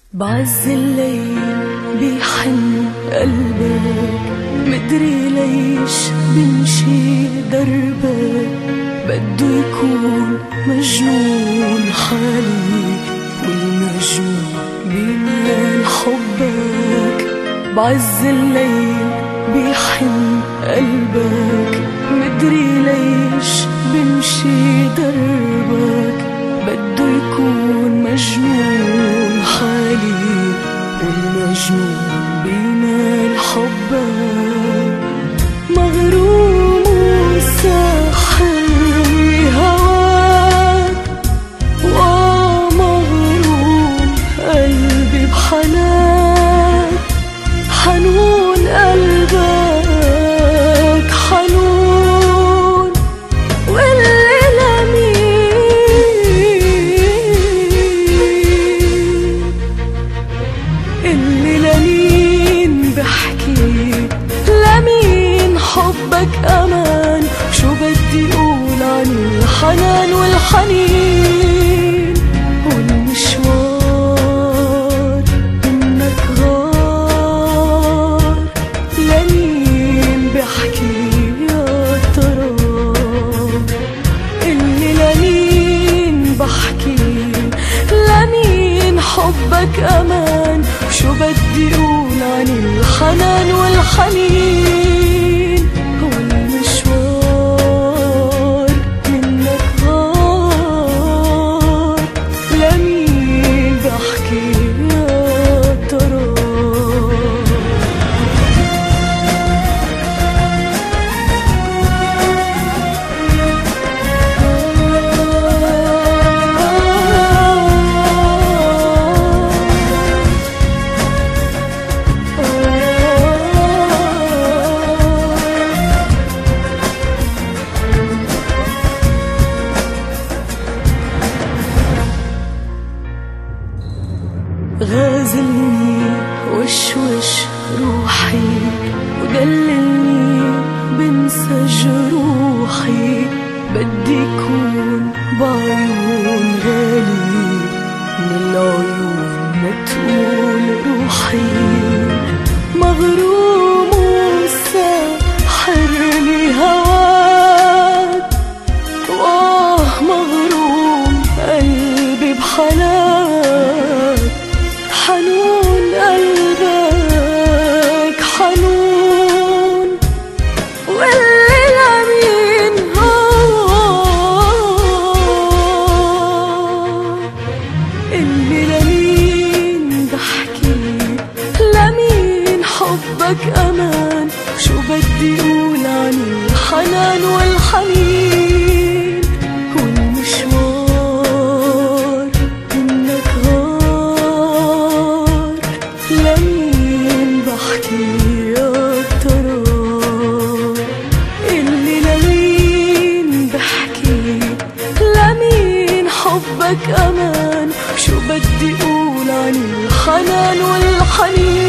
بعز الليل بيحن قلبك، مدري ليش بمشي دربك، بده يكون مجنون حالي والمجنون بيميل حبك. بعز الليل بيحن قلبك، مدري ليش بمشي دربك، بده يكون مجنون حالي والمجنون بينال حبك. مغروم وساحر هواك، ومغروم قلبي بحناك، حنون قلبك حنون والليلة مين بحكي لمين حبك أمان، شو بدي أقول عن الحنان والحنين والمشوار إنك غار. لمين بحكي يا ترى اللي لمين بحكي لمين حبك أمان، شو بدي أقول عن الحنان والحنين والمشوار منك غار. لمين بحكي يا ترى غازلني وشوش روحي ودللني بنسى جروحي، بدي يكون بعيون غالي من العيون ما تقول روحي. مغروم وساحرني هواك، مغروم قلبي بحناك، حنون قلبك حنون والليلة مين اللي لمين بحكي لمين حبك أمان، شو بدي أقول عن الحنان والحنين والمشوار إنك غار. لمين بحكي يا ترى اللي لمين بحكي لمين حبك أمان، شو بدي أقول عن الحنان والحنين